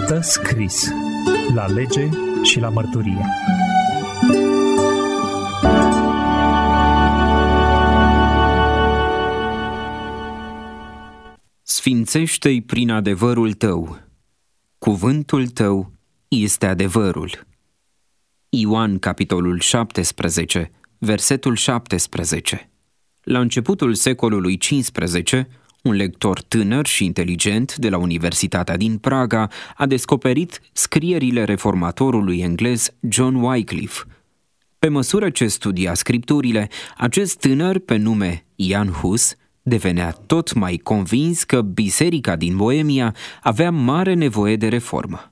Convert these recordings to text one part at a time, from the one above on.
Stă scris la lege și la mărturie. Sfințește-i prin adevărul tău. Cuvântul tău este adevărul. Ioan, capitolul 17, versetul 17. La începutul secolului XV, un lector tânăr și inteligent de la Universitatea din Praga a descoperit scrierile reformatorului englez John Wycliffe. Pe măsură ce studia scripturile, acest tânăr, pe nume Jan Hus, devenea tot mai convins că biserica din Boemia avea mare nevoie de reformă.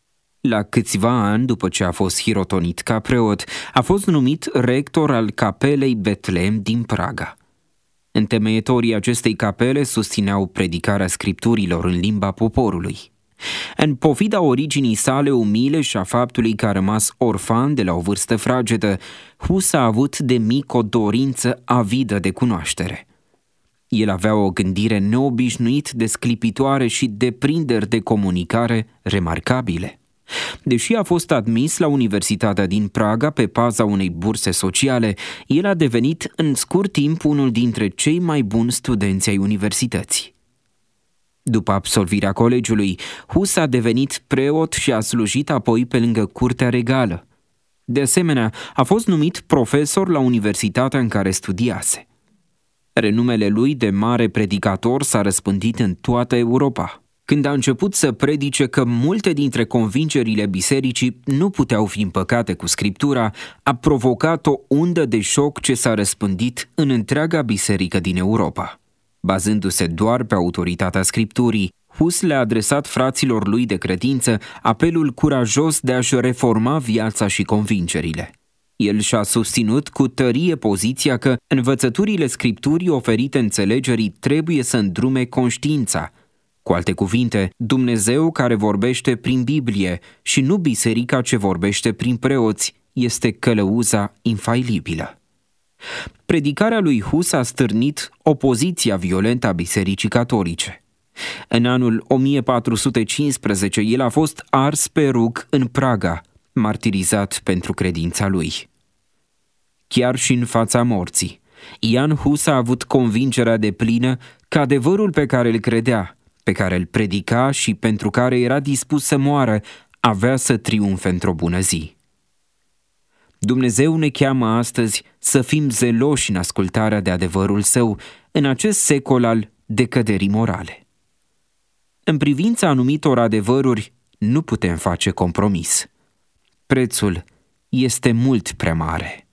La câțiva ani după ce a fost hirotonit ca preot, a fost numit rector al capelei Betlehem din Praga. Întemeietorii acestei capele susțineau predicarea scripturilor în limba poporului. În pofida originii sale umile și a faptului că a rămas orfan de la o vârstă fragedă, Hus a avut de mic o dorință avidă de cunoaștere. El avea o gândire neobișnuit de sclipitoare și deprinderi de comunicare remarcabile. Deși a fost admis la Universitatea din Praga pe baza unei burse sociale, el a devenit în scurt timp unul dintre cei mai buni studenți ai universității. După absolvirea colegiului, Hus a devenit preot și a slujit apoi pe lângă curtea regală. De asemenea, a fost numit profesor la universitatea în care studiase. Renumele lui de mare predicator s-a răspândit în toată Europa. Când a început să predice că multe dintre convingerile bisericii nu puteau fi împăcate cu Scriptura, a provocat o undă de șoc ce s-a răspândit în întreaga biserică din Europa. Bazându-se doar pe autoritatea Scripturii, Hus le-a adresat fraților lui de credință apelul curajos de a-și reforma viața și convingerile. El și-a susținut cu tărie poziția că învățăturile Scripturii oferite înțelegerii trebuie să îndrume conștiința. Cu alte cuvinte, Dumnezeu care vorbește prin Biblie și nu biserica ce vorbește prin preoți este călăuza infailibilă. Predicarea lui Hus a stârnit opoziția violentă a bisericii catolice. În anul 1415 el a fost ars pe rug în Praga, martirizat pentru credința lui. Chiar și în fața morții, Jan Hus a avut convingerea deplină că adevărul pe care îl credea, pe care îl predica și pentru care era dispus să moară, avea să triumfe într-o bună zi. Dumnezeu ne cheamă astăzi să fim zeloși în ascultarea de adevărul Său în acest secol al decăderii morale. În privința anumitor adevăruri nu putem face compromis. Prețul este mult prea mare.